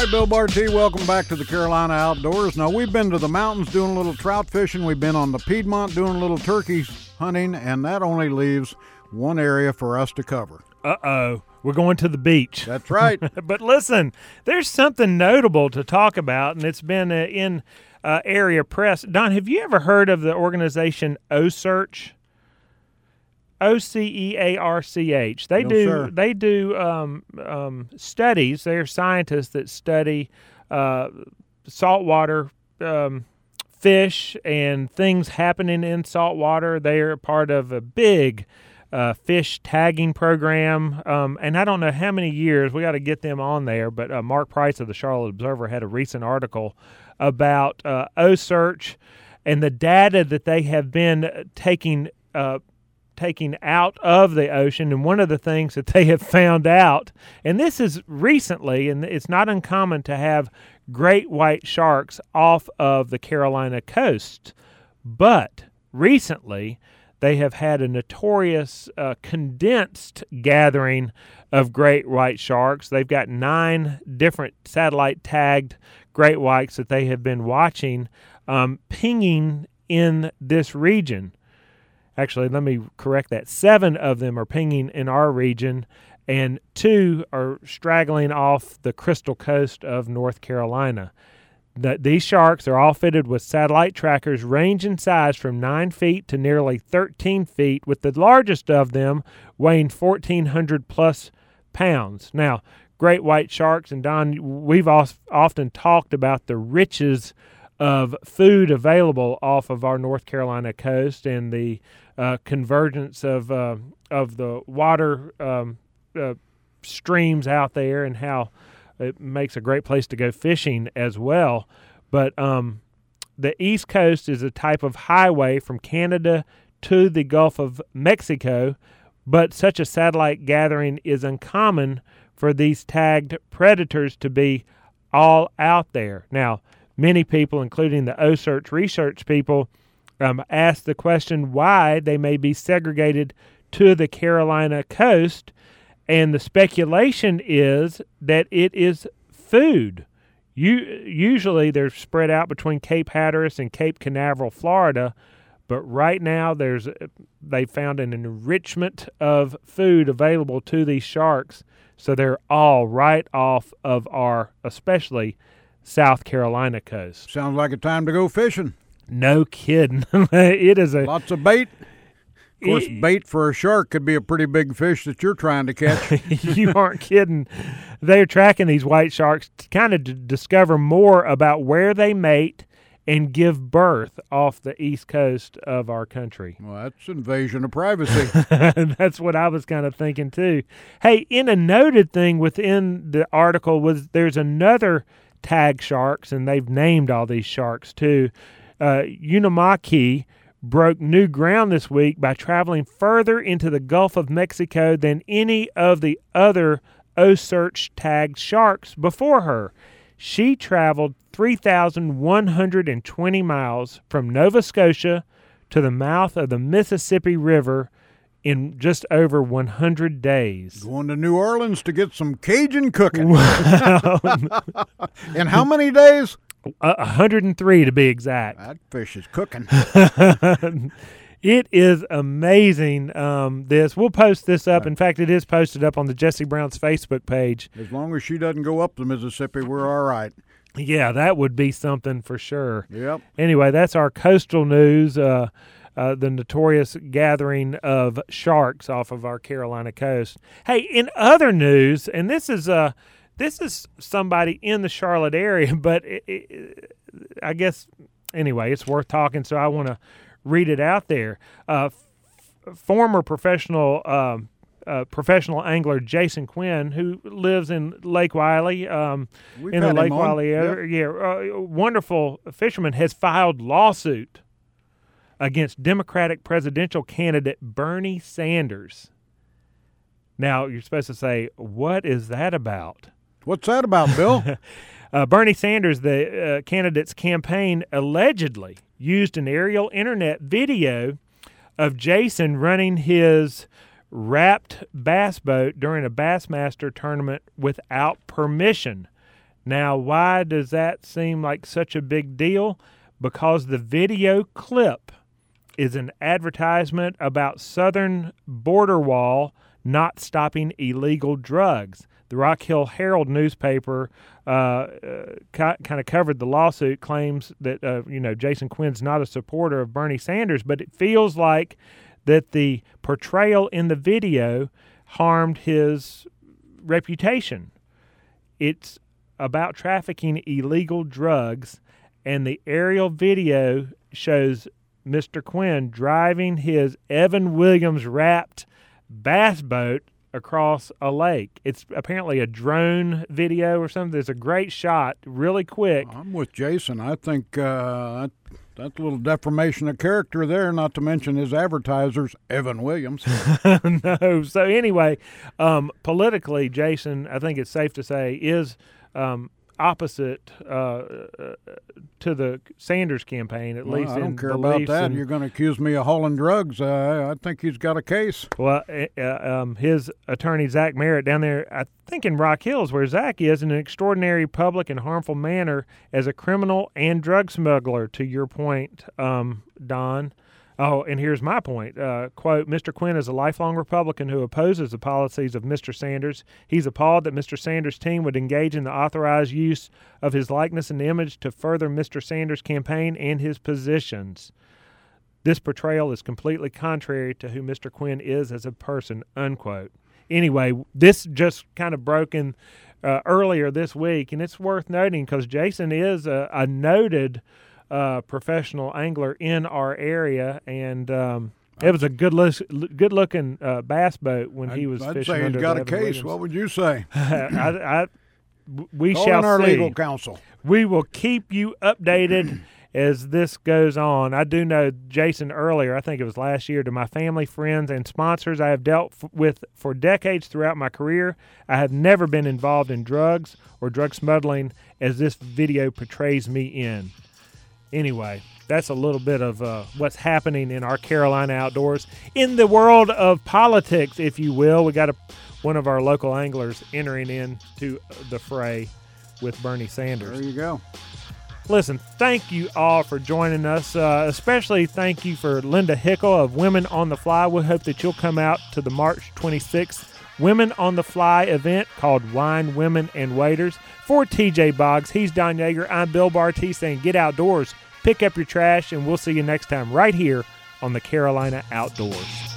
Hi, Bill Barty. Welcome back to the Carolina Outdoors. Now, we've been to the mountains doing a little trout fishing. We've been on the Piedmont doing a little turkey hunting, and that only leaves one area for us to cover. Uh-oh. We're going to the beach. That's right. But listen, there's something notable to talk about, and it's been in area press. Don, have you ever heard of the organization OCEARCH? OCEARCH. They do studies. They're scientists that study saltwater fish and things happening in saltwater. They are part of a big fish tagging program, and I don't know how many years. We got to get them on there. But Mark Price of the Charlotte Observer had a recent article about OCEARCH and the data that they have been taking out of the ocean. And one of the things that they have found out, and this is recently, and it's not uncommon to have great white sharks off of the Carolina coast, but recently they have had a notorious condensed gathering of great white sharks. They've got 9 different satellite tagged great whites that they have been watching pinging in this region. Actually, let me correct that. 7 of them are pinging in our region, and 2 are straggling off the Crystal Coast of North Carolina. These sharks are all fitted with satellite trackers, range in size from 9 feet to nearly 13 feet, with the largest of them weighing 1,400 plus pounds. Now, great white sharks, and Don, we've often talked about the riches of food available off of our North Carolina coast and the convergence of the water streams out there, and how it makes a great place to go fishing as well. But the East Coast is a type of highway from Canada to the Gulf of Mexico, but such a satellite gathering is uncommon for these tagged predators to be all out there. Now, many people, including the OCEARCH research people, ask the question why they may be segregated to the Carolina coast, and the speculation is that it is food. Usually they're spread out between Cape Hatteras and Cape Canaveral, Florida, but right now they found an enrichment of food available to these sharks, so they're all right off of our, especially South Carolina coast. Sounds like a time to go fishing. No kidding. It is lots of bait. Of course, bait for a shark could be a pretty big fish that you're trying to catch. You aren't kidding. They're tracking these white sharks to kind of discover more about where they mate and give birth off the east coast of our country. Well, that's invasion of privacy. That's what I was kind of thinking too. Hey, in a noted thing within the article was there's another tag sharks, and they've named all these sharks too. Unamaki broke new ground this week by traveling further into the Gulf of Mexico than any of the other OCEARCH tagged sharks before her. She traveled 3,120 miles from Nova Scotia to the mouth of the Mississippi River in just over 100 days. Going to New Orleans to get some Cajun cooking. Wow. In how many days? 103 to be exact. That fish is cooking. It is amazing. We'll post this up. In fact, it is posted up on the Jesse Brown's Facebook page. As long as she doesn't go up the Mississippi, we're all right. Yeah, that would be something for sure. Yep. Anyway, that's our coastal news. The notorious gathering of sharks off of our Carolina coast. Hey, in other news, and this is somebody in the Charlotte area, but I guess, anyway, it's worth talking, so I want to read it out there. Former professional angler Jason Quinn, who lives in Lake Wylie, in the Lake Wylie area, wonderful fisherman, has filed lawsuit against Democratic presidential candidate Bernie Sanders. Now, you're supposed to say, what is that about? What's that about, Bill? Bernie Sanders, the candidate's campaign, allegedly used an aerial internet video of Jason running his wrapped bass boat during a Bassmaster tournament without permission. Now, why does that seem like such a big deal? Because the video clip is an advertisement about Southern border wall not stopping illegal drugs. The Rock Hill Herald newspaper kind of covered the lawsuit, claims that Jason Quinn's not a supporter of Bernie Sanders, but it feels like that the portrayal in the video harmed his reputation. It's about trafficking illegal drugs, and the aerial video shows Mr. Quinn driving his Evan Williams wrapped bass boat across a lake. It's apparently a drone video or something. There's a great shot, really quick. I'm with Jason. I think that's a little deformation of character there, not to mention his advertisers, Evan Williams. No. So anyway, politically, Jason, I think it's safe to say, is opposite to the Sanders campaign, at least. I don't care about that. You're going to accuse me of hauling drugs. I think he's got a case. Well, his attorney, Zach Merritt, down there, I think in Rock Hills, where Zach is, in an extraordinary public and harmful manner as a criminal and drug smuggler, to your point, Don. Oh, and here's my point. Quote, Mr. Quinn is a lifelong Republican who opposes the policies of Mr. Sanders. He's appalled that Mr. Sanders' team would engage in the authorized use of his likeness and image to further Mr. Sanders' campaign and his positions. This portrayal is completely contrary to who Mr. Quinn is as a person, unquote. Anyway, this just kind of broke in earlier this week, and it's worth noting because Jason is a noted professional angler in our area, and it was a good-looking bass boat when he was I'd fishing. I'd say under he's got the a Evan case. Williams. What would you say? We Call shall in our see. legal counsel. We will keep you updated as this goes on. I do know Jason earlier, I think it was last year, to my family, friends, and sponsors I have dealt with for decades throughout my career. I have never been involved in drugs or drug smuggling as this video portrays me in. Anyway, that's a little bit of what's happening in our Carolina outdoors. In the world of politics, if you will, we got one of our local anglers entering into the fray with Bernie Sanders. There you go. Listen, thank you all for joining us. Especially thank you for Linda Hickel of Women on the Fly. We hope that you'll come out to the March 26th Women on the Fly event called Wine, Women, and Waiters. For TJ Boggs, he's Don Yeager. I'm Bill Barty saying get outdoors, pick up your trash, and we'll see you next time right here on the Carolina Outdoors.